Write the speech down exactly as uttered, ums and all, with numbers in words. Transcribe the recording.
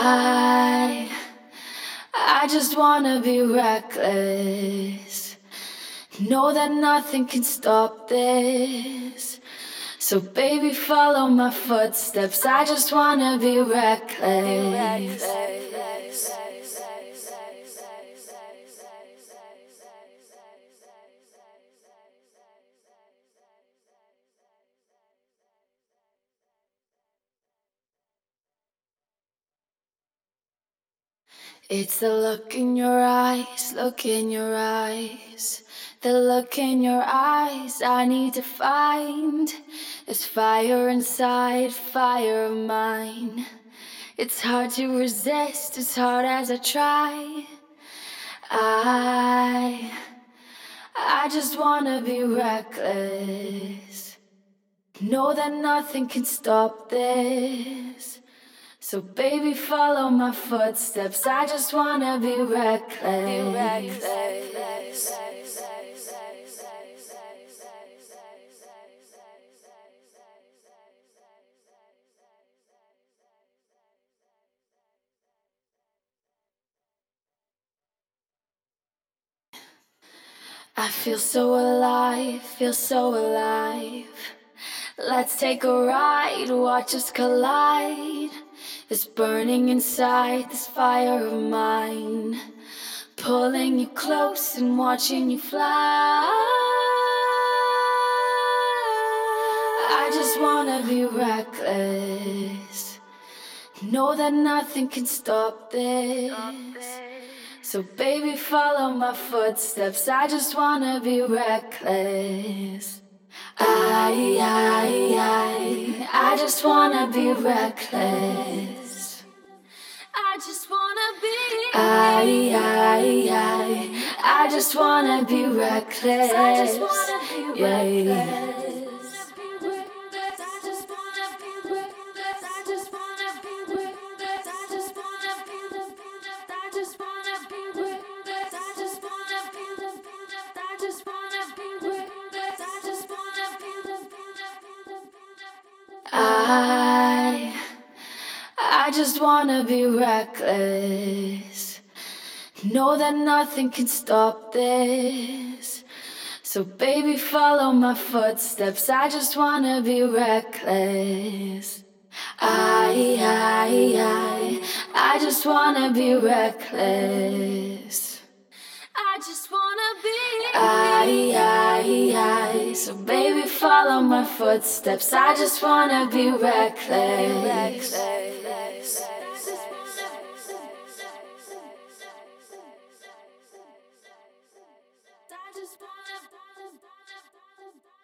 I, I just wanna be reckless. Know that nothing can stop this. So baby, follow my footsteps. I just wanna be reckless. It's the look in your eyes, look in your eyes. The look in your eyes I need to find. There's fire inside, fire of mine. It's hard to resist, as hard as I try. I, I just wanna be reckless. Know that nothing can stop this. So baby, follow my footsteps. I just wanna be reckless. I feel so alive, feel so alive. Let's take a ride, watch us collide. This burning inside, this fire of mine, pulling you close and watching you fly. I just wanna be reckless. Know that nothing can stop this. So baby, follow my footsteps. I just wanna be reckless. I, I, I, I just wanna be reckless. I just wanna be. I, I, I, I just wanna be reckless. I just wanna be reckless. I, I just wanna be reckless. Know that nothing can stop this. So baby, follow my footsteps. I just wanna be reckless. I, I, I, I just wanna be reckless. I just wanna be. I, I, I. So baby, follow my footsteps. I just wanna be reckless. I just wanna